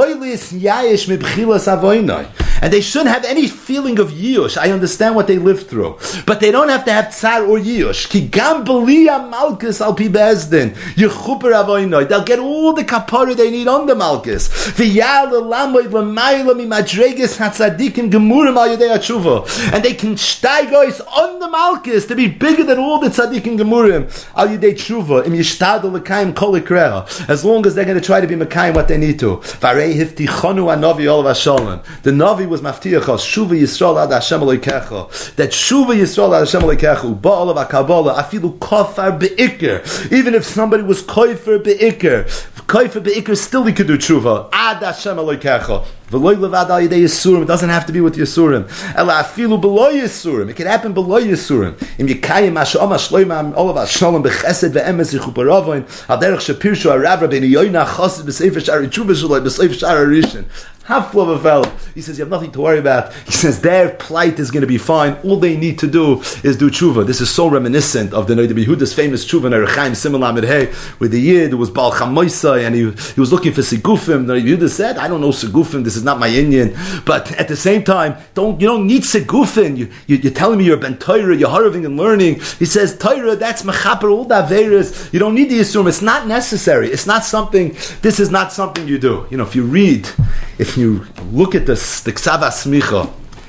And they shouldn't have any feeling of Yush. I understand what they lived through. But they don't have to have tsar or Yush. Ki gam b'liya malchus al pi bezdin. Yechuper avoinoi. They'll get all the kapara they need on the malchus. V'yal l'lamoid l'mayla mi madreges hatzadikim gemurim al yedei hatshuva. And they can steigois on the malchus to be bigger than all the tzadikim gemurim al yedei tshuva. Im yishtadol l'kaim kol ikreha. As long as they're going to try to be Mekayim what they need to. Varei hiftichonu hanavi olav hashalom. The Navi was maftiachos Shuva Yisrael ad Hashem Elokecha. That Shuva Yisrael ad Hashem Elokecha ba'olav hakabala afilu kofar beikir. Even if somebody was koifer beikir, koifer beikir, still he could do tshuva ad Hashem Elokecha. It doesn't have to be with Yisurim. It can happen below Yisurim. Im Yikayim Masha'am Shloimam Olav Shalom Bechesed ve'emes Yichuparavon Aderech Shapirshu Arav Rabbeinu Yoina Chassid B'Sefer Shari Tshuva Shaloi B'Sefer Shari Rishon. Half of a fellow. He says you have nothing to worry about. He says their plight is going to be fine. All they need to do is do tshuva. This is so reminiscent of the Noda B'Yehuda's famous tshuva in Erechaim Simon Lamed Hey, with the Yid who was Baal Chamoisai and he, he was looking for Segufim. The Noda B'Yehuda said, I don't know Segufim, this is not my Indian. But at the same time, don't you don't need Segufim. You, you, you're telling me you're Ben Torah, you're haraving and learning. He says, Torah, that's Mechaper, all the Averas. You don't need the Yisurim. It's not necessary. It's not something, this is not something you do. You know, if you read, if you look at this, the Ksav HaSmicha,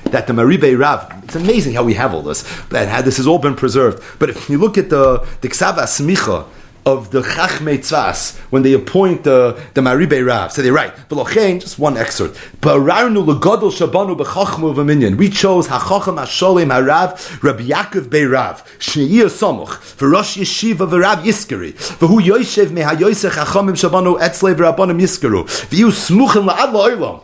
that the Maribei Rav, it's amazing how we have all this, but how this has all been preserved. But if you look at the the Ksava Smicha of the Chachmei Tzvas, when they appoint the, the Maribei Rav, so they write, V'lochein, just one excerpt, Ba'ararnu l'godol shabanu b'chachmu v'minyan. We chose ha'chacham ha'sholem ha'rav, Rabbi Yaakov Bei Rav, Shneiyah Somuch, v'rosh yeshiva v'rav Yiskari, v'hu yoshev me'hayoysech ha'chamim shabanu etzlei v'rabbanim Yiskaru, v'yu smuchim la'ad la'olam.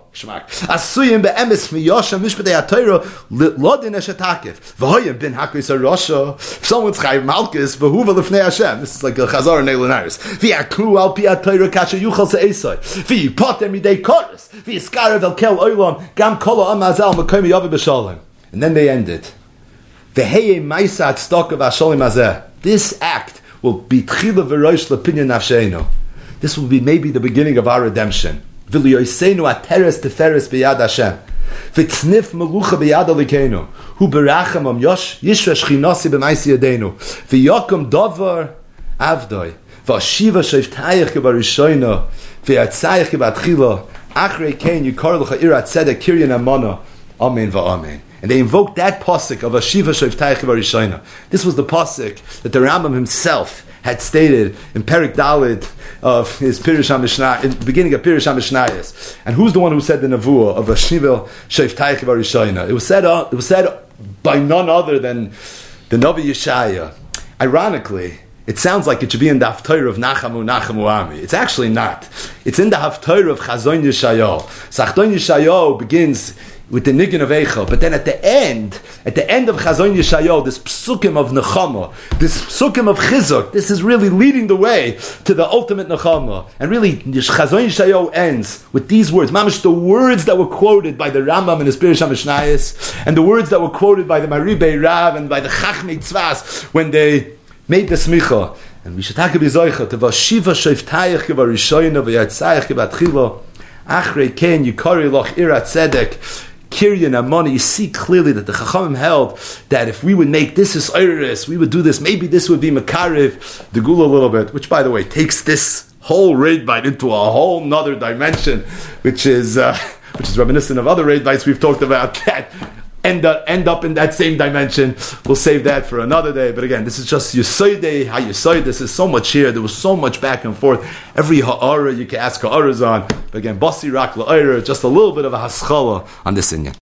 Asuyim be'emes miyosha mishpatei ha'torah lodin eshetakif v'hoyim bin hakris harosha. If someone's chayiv malchus v'huva lefnei Hashem, this is like a chazar and elinaris. V'yaklu al pi ha'torah kasher yuchal se'esoi v'yipoter midei koros v'yiskarev el kel oilam gam kolo amazal mekoyim yavi b'shalom. And then they end it. V'heye ma'isa tzedakah v'asholim hazeh. This act will be tchila v'rosh l'pinyan nafsheinu. This will be maybe the beginning of our redemption. V'liyoseinu ateres teferes b'yad Hashem. V'tznif melucha b'yad alikenu. Hu berachem am yosh yishra shchinasi b'maisi yadeinu. V'yokum dover avdoi. V'ashiva shevtayich k'barishoyno. V'yatzayich k'batchilo. Achrei kein yikar l'cha irat tzedek kiryan amana. Amen v'amen. And they invoked that pasuk of Ashiva shevtayich k'barishoyno. This was the pasuk that the Rambam himself had stated in Perik Dalit of his Pirush HaMishnah, in the beginning of Pirush HaMishnayos. And who's the one who said the Nevuah of Ashiva Shevtayich V'Rishayna? It was said. Uh, it was said by none other than the Navi Yeshaya. Ironically, it sounds like it should be in the Haftarah of Nachamu Nachamu Ami. It's actually not. It's in the Haftarah of Chazon Yeshayahu. Chazon Yeshayahu begins with the Nigun of Eicha, but then at the end, at the end of Chazon Yeshayahu, this psukim of Nechama, this psukim of Chizuk, this is really leading the way to the ultimate Nechama. And really, Chazon Yeshayahu ends with these words, mamish, the words that were quoted by the Rambam in his Pirush HaMishnayos, and the words that were quoted by the Maribei Rav and by the Chachmei Tzvas when they made the smicha. And we should take a bizoicha to vashiva shevtayich kevarishoyna v'yatzayich kevatchila achrei ken yikari loch irat tzedek kiryan amani. You see clearly that the Chachamim held that if we would make this is iris, we would do this, maybe this would be makariv the gula a little bit, which by the way takes this whole raid bite into a whole nother dimension, which is uh, which is reminiscent of other raid bites we've talked about that end up, end up in that same dimension. We'll save that for another day. But again, this is just Yesodei, how Yesodei. This is so much here. There was so much back and forth. Every ha'ara you can ask ha'aras on. But again, Basi Rak La'ira, just a little bit of a haschala on this inyan.